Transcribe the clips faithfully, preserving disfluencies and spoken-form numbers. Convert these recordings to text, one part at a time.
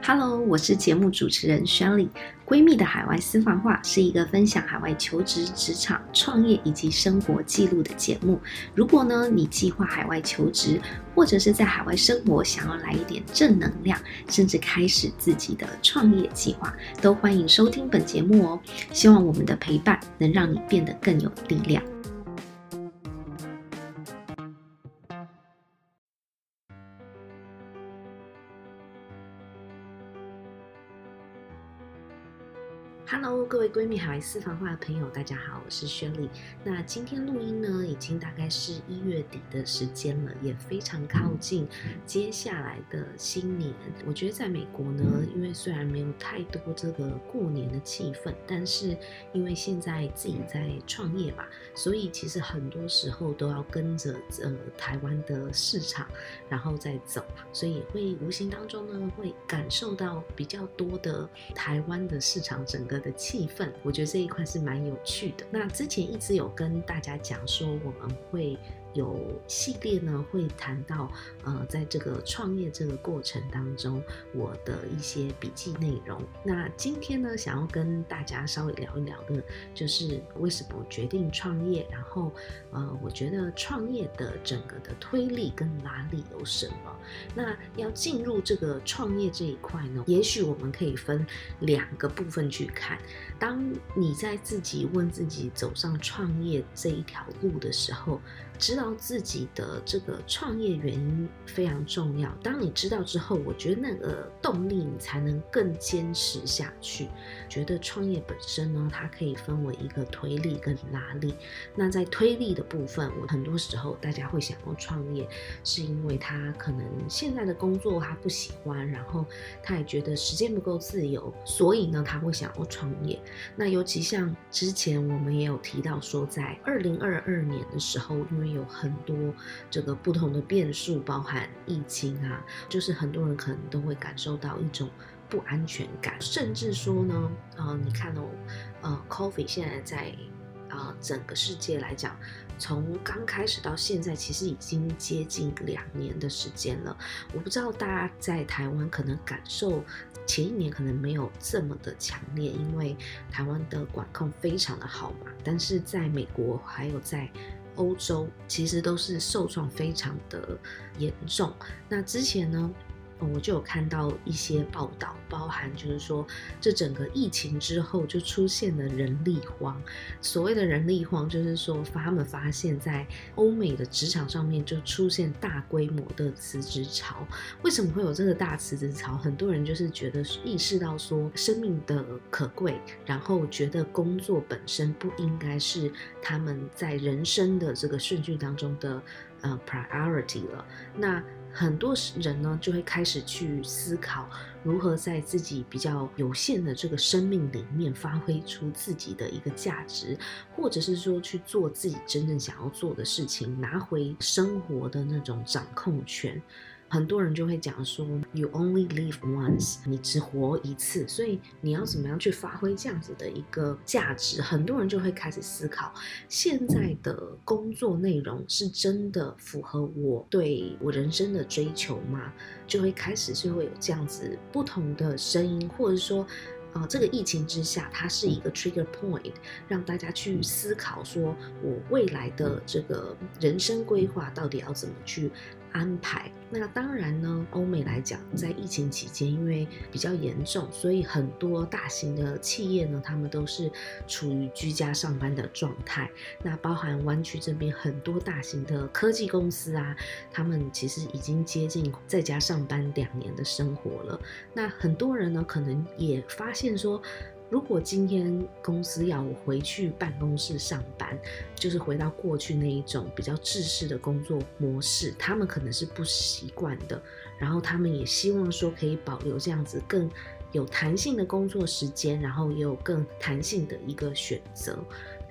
Hello， 我是节目主持人 Shirley。闺蜜的海外私房话是一个分享海外求职、职场、创业以及生活记录的节目。如果呢你计划海外求职，或者是在海外生活，想要来一点正能量，甚至开始自己的创业计划，都欢迎收听本节目哦。希望我们的陪伴能让你变得更有力量。Hello， 各位闺蜜海外私房话的朋友，大家好，我是轩丽。那今天录音呢，已经大概是一月底的时间了，也非常靠近接下来的新年。我觉得在美国呢，因为虽然没有太多这个过年的气氛，但是因为现在自己在创业嘛，所以其实很多时候都要跟着呃台湾的市场，然后再走，所以会无形当中呢，会感受到比较多的台湾的市场整个的气氛，我觉得这一块是蛮有趣的。那之前一直有跟大家讲说，我们会有系列呢，会谈到呃，在这个创业这个过程当中，我的一些笔记内容。那今天呢，想要跟大家稍微聊一聊的，就是为什么我决定创业，然后呃，我觉得创业的整个的推力跟拉力有什么？那要进入这个创业这一块呢，也许我们可以分两个部分去看。当你在自己问自己走上创业这一条路的时候，知道自己的这个创业原因非常重要。当你知道之后，我觉得那个动力你才能更坚持下去。觉得创业本身呢，它可以分为一个推力跟拉力。那在推力的部分，我很多时候大家会想要创业，是因为他可能现在的工作他不喜欢，然后他也觉得时间不够自由，所以呢他会想要创业。那尤其像之前我们也有提到说，在二零二二年的时候，因为有很多这个不同的变数，包含疫情啊，就是很多人可能都会感受到一种不安全感，甚至说呢，呃，你看哦，呃 ，Covid 现在在呃整个世界来讲，从刚开始到现在，其实已经接近两年的时间了。我不知道大家在台湾可能感受前一年可能没有这么的强烈，因为台湾的管控非常的好嘛，但是在美国还有在欧洲其实都是受创非常的严重。那之前呢，我就有看到一些报道，包含就是说这整个疫情之后就出现了人力荒。所谓的人力荒就是说他们发现在欧美的职场上面就出现大规模的辞职潮。为什么会有这个大辞职潮？很多人就是觉得意识到说生命的可贵，然后觉得工作本身不应该是他们在人生的这个顺序当中的呃 priority 了。那很多人呢就会开始去思考如何在自己比较有限的这个生命里面发挥出自己的一个价值，或者是说去做自己真正想要做的事情，拿回生活的那种掌控权。很多人就会讲说 You only live once， 你只活一次，所以你要怎么样去发挥这样子的一个价值。很多人就会开始思考，现在的工作内容是真的符合我对我人生的追求吗？就会开始是会有这样子不同的声音，或者说呃，这个疫情之下，它是一个 trigger point， 让大家去思考说我未来的这个人生规划到底要怎么去安排。那当然呢，欧美来讲，在疫情期间，因为比较严重，所以很多大型的企业呢，他们都是处于居家上班的状态。那包含湾区这边很多大型的科技公司啊，他们其实已经接近在家上班两年的生活了。那很多人呢，可能也发现说，如果今天公司要我回去办公室上班，就是回到过去那一种比较制式的工作模式，他们可能是不习惯的，然后他们也希望说可以保留这样子更有弹性的工作时间，然后也有更弹性的一个选择。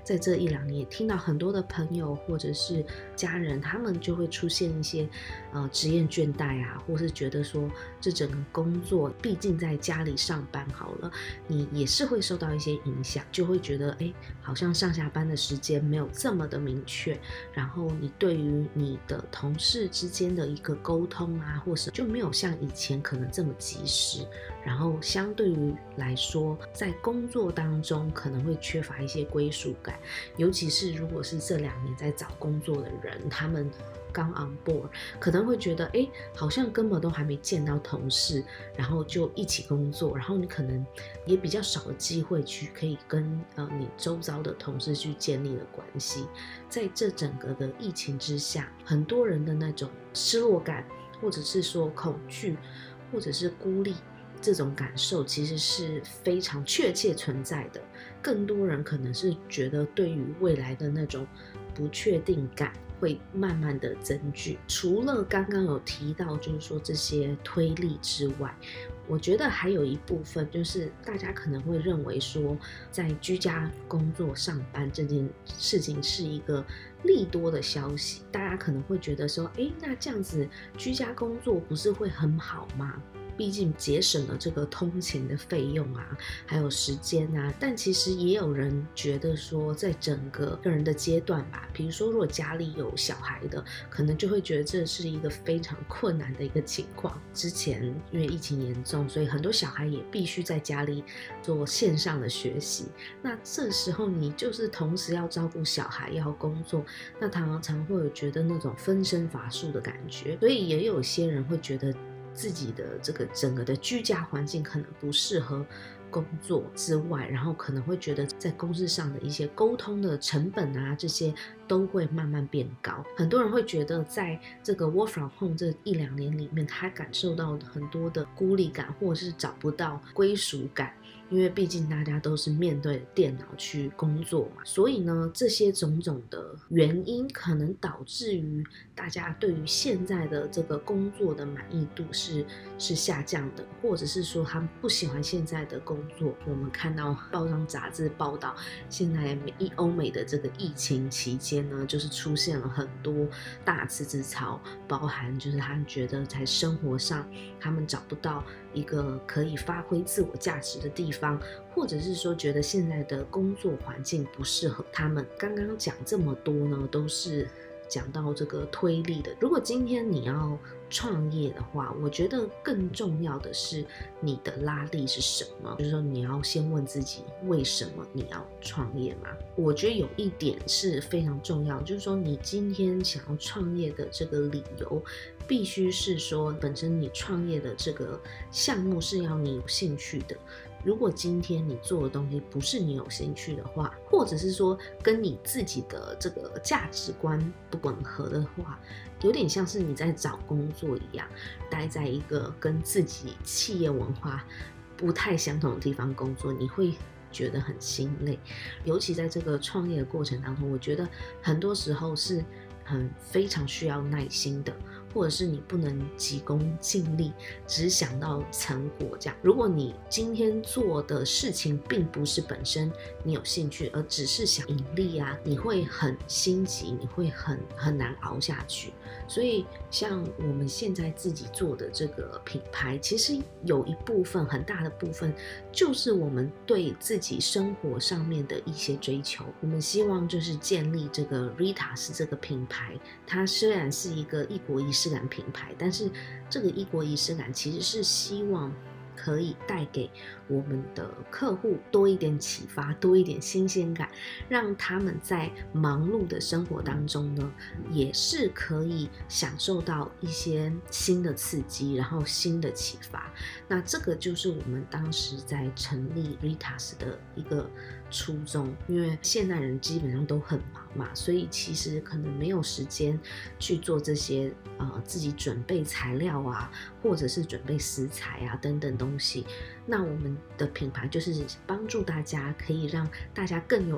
在这一两年也听到很多的朋友或者是家人，他们就会出现一些呃职业倦怠啊，或是觉得说这整个工作，毕竟在家里上班好了，你也是会受到一些影响，就会觉得哎，好像上下班的时间没有这么的明确，然后你对于你的同事之间的一个沟通啊，或是就没有像以前可能这么及时，然后相对于来说，在工作当中可能会缺乏一些归属感，尤其是如果是这两年在找工作的人，他们刚 on board， 可能会觉得哎，好像根本都还没见到同事，然后就一起工作，然后你可能也比较少的机会去可以跟呃你周遭的同事去建立了关系。在这整个的疫情之下，很多人的那种失落感，或者是说恐惧，或者是孤立，这种感受其实是非常确切存在的。更多人可能是觉得对于未来的那种不确定感会慢慢的增剧。除了刚刚有提到就是说这些推力之外，我觉得还有一部分就是大家可能会认为说，在居家工作上班这件事情是一个利多的消息，大家可能会觉得说，诶，那这样子居家工作不是会很好吗？毕竟节省了这个通勤的费用啊，还有时间啊。但其实也有人觉得说，在整个个人的阶段吧，比如说如果家里有小孩的，可能就会觉得这是一个非常困难的一个情况。之前因为疫情严重，所以很多小孩也必须在家里做线上的学习。那这时候你就是同时要照顾小孩，要工作，那常常会有觉得那种分身乏术的感觉。所以也有些人会觉得自己的这个整个的居家环境可能不适合工作之外，然后可能会觉得在公事上的一些沟通的成本啊，这些都会慢慢变高。很多人会觉得在这个 work from home 这一两年里面，他感受到很多的孤立感，或者是找不到归属感，因为毕竟大家都是面对电脑去工作嘛，所以呢，这些种种的原因可能导致于大家对于现在的这个工作的满意度是是下降的，或者是说他们不喜欢现在的工作。我们看到报章杂志报道，现在欧美的这个疫情期间呢，就是出现了很多大辞职潮，包含就是他们觉得在生活上他们找不到一个可以发挥自我价值的地方，或者是说觉得现在的工作环境不适合他们。刚刚讲这么多呢，都是讲到这个推力的。如果今天你要创业的话，我觉得更重要的是你的拉力是什么，就是说你要先问自己为什么你要创业嘛。我觉得有一点是非常重要，就是说你今天想要创业的这个理由必须是说本身你创业的这个项目是要你有兴趣的。如果今天你做的东西不是你有兴趣的话，或者是说跟你自己的这个价值观不吻合的话，有点像是你在找工作一样，待在一个跟自己企业文化不太相同的地方工作，你会觉得很心累。尤其在这个创业的过程当中，我觉得很多时候是很非常需要耐心的，或者是你不能急功近利，只想到成果这样。如果你今天做的事情并不是本身你有兴趣，而只是想盈利啊，你会很心急，你会很很难熬下去。所以像我们现在自己做的这个品牌，其实有一部分很大的部分就是我们对自己生活上面的一些追求。我们希望就是建立这个 Rita 是这个品牌，它虽然是一个异国仪式感品牌，但是这个异国仪式感其实是希望可以带给我们的客户多一点启发，多一点新鲜感，让他们在忙碌的生活当中呢，也是可以享受到一些新的刺激，然后新的启发。那这个就是我们当时在成立 Ritas 的一个初衷，因为现代人基本上都很忙嘛，所以其实可能没有时间去做这些呃自己准备材料啊，或者是准备食材啊等等东西。那我们的品牌就是帮助大家，可以让大家更有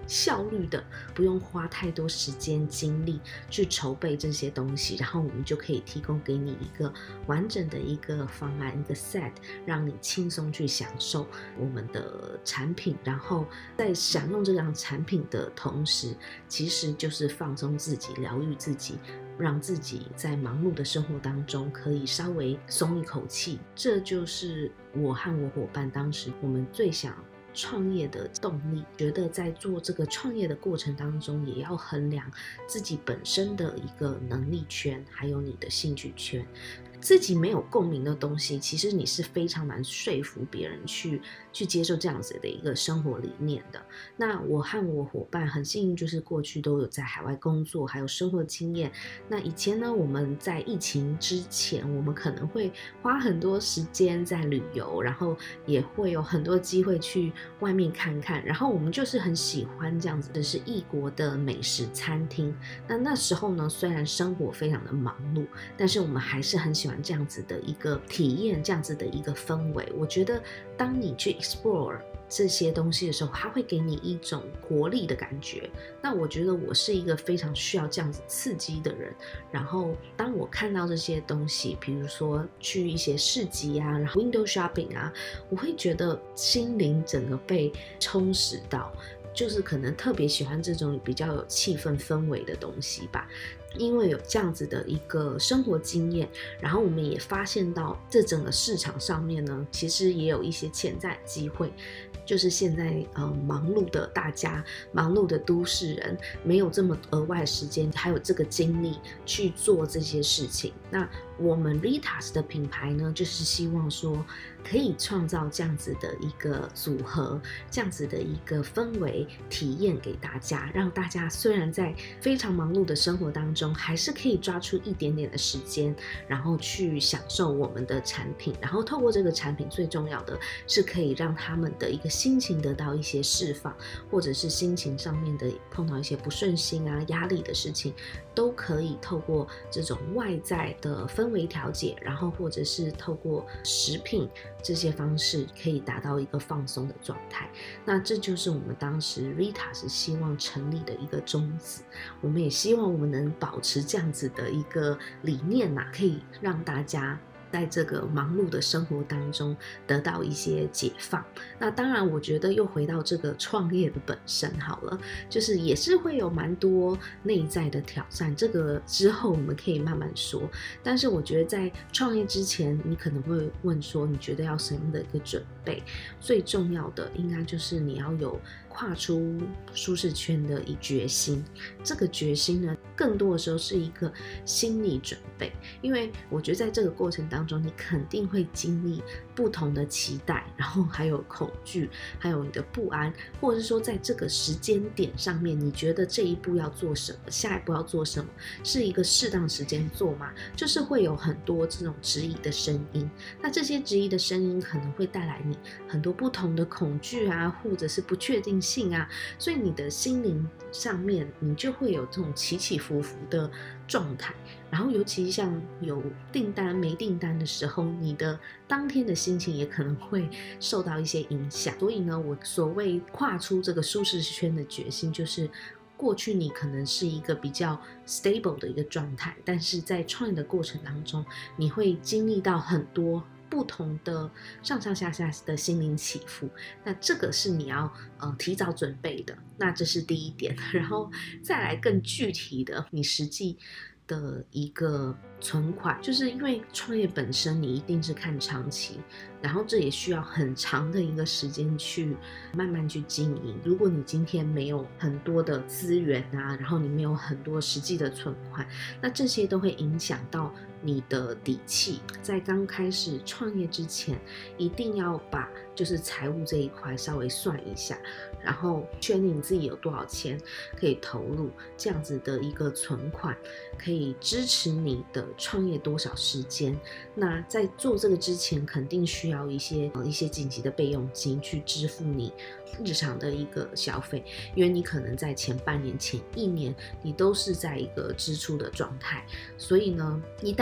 效率的，不用花太多时间精力去筹备这些东西，然后我们就可以提供给你一个完整的一个方案，一个 set， 让你轻松去享受我们的产品，然后在享用这样产品的同时，其实就是放松自己，疗愈自己，让自己在忙碌的生活当中可以稍微松一口气。这就是我和我伙伴当时我们最想创业的动力，觉得在做这个创业的过程当中，也要衡量自己本身的一个能力圈，还有你的兴趣圈。自己没有共鸣的东西，其实你是非常难说服别人去去接受这样子的一个生活理念的。那我和我伙伴很幸运，就是过去都有在海外工作，还有生活经验。那以前呢，我们在疫情之前，我们可能会花很多时间在旅游，然后也会有很多机会去外面看看。然后我们就是很喜欢这样子的是异国的美食餐厅。那那时候呢，虽然生活非常的忙碌，但是我们还是很喜欢这样子的一个体验，这样子的一个氛围。我觉得当你去 explore 这些东西的时候，它会给你一种活力的感觉。那我觉得我是一个非常需要这样子刺激的人，然后当我看到这些东西，比如说去一些市集啊，然后 window shopping 啊，我会觉得心灵整个被充实到，就是可能特别喜欢这种比较有气氛氛围的东西吧。因为有这样子的一个生活经验，然后我们也发现到这整个市场上面呢，其实也有一些潜在机会，就是现在呃忙碌的大家，忙碌的都市人，没有这么额外的时间，还有这个精力去做这些事情。那我们 Ritas 的品牌呢，就是希望说可以创造这样子的一个组合，这样子的一个氛围体验给大家，让大家虽然在非常忙碌的生活当中，还是可以抓出一点点的时间，然后去享受我们的产品，然后透过这个产品，最重要的是可以让他们的一个心情得到一些释放，或者是心情上面的碰到一些不顺心啊、压力的事情，都可以透过这种外在的氛围调节，然后或者是透过食品这些方式，可以达到一个放松的状态。那这就是我们当时 Ritas 希望成立的一个宗旨。我们也希望我们能保持这样子的一个理念啊，可以让大家在这个忙碌的生活当中得到一些解放。那当然我觉得又回到这个创业的本身好了，就是也是会有蛮多内在的挑战，这个之后我们可以慢慢说。但是我觉得在创业之前，你可能会问说，你觉得要什么样的一个准备？最重要的应该就是你要有跨出舒适圈的一决心。这个决心呢，更多的时候是一个心理准备，因为我觉得在这个过程当中，你肯定会经历不同的期待，然后还有恐惧，还有你的不安，或者是说在这个时间点上面，你觉得这一步要做什么，下一步要做什么，是一个适当时间做吗？就是会有很多这种质疑的声音。那这些质疑的声音可能会带来你很多不同的恐惧啊，或者是不确定性啊，所以你的心灵上面你就会有这种起起伏伏的状态。然后尤其像有订单没订单的时候，你的当天的心情也可能会受到一些影响。所以呢，我所谓跨出这个舒适圈的决心，就是过去你可能是一个比较 stable 的一个状态，但是在创业的过程当中，你会经历到很多不同的上上下下的心灵起伏，那这个是你要呃提早准备的。那这是第一点。然后再来更具体的，你实际的一个存款，就是因为创业本身你一定是看长期，然后这也需要很长的一个时间去慢慢去经营。如果你今天没有很多的资源啊，然后你没有很多实际的存款，那这些都会影响到你的底气。在刚开始创业之前，一定要把就是财务这一块稍微算一下，然后确定你自己有多少钱可以投入，这样子的一个存款可以支持你的创业多少时间。那在做这个之前，肯定需要一些、呃、一些紧急的备用金去支付你日常的一个消费，因为你可能在前半年、前一年，你都是在一个支出的状态。所以呢，一旦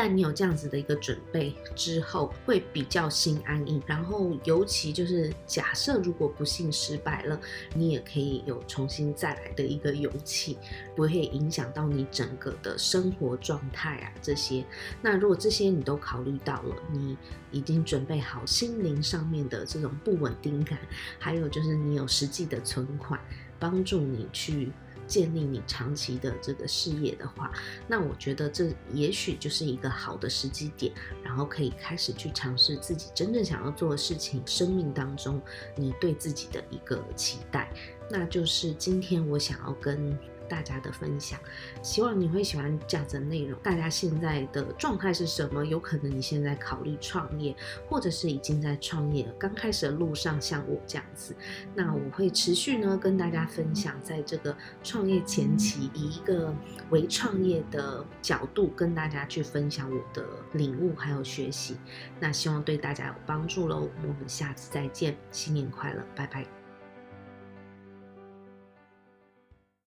旦你有这样子的一个准备之后，会比较心安逸。然后尤其就是假设如果不幸失败了，你也可以有重新再来的一个勇气，不会影响到你整个的生活状态啊这些。那如果这些你都考虑到了，你已经准备好心灵上面的这种不稳定感，还有就是你有实际的存款，帮助你去建立你长期的这个事业的话，那我觉得这也许就是一个好的时机点，然后可以开始去尝试自己真正想要做的事情，生命当中你对自己的一个期待。那就是今天我想要跟大家的分享，希望你会喜欢这样子的内容。大家现在的状态是什么？有可能你现在考虑创业，或者是已经在创业刚开始的路上，像我这样子。那我会持续呢跟大家分享，在这个创业前期，以一个微创业的角度跟大家去分享我的领悟还有学习。那希望对大家有帮助喽。我们下次再见，新年快乐，拜拜。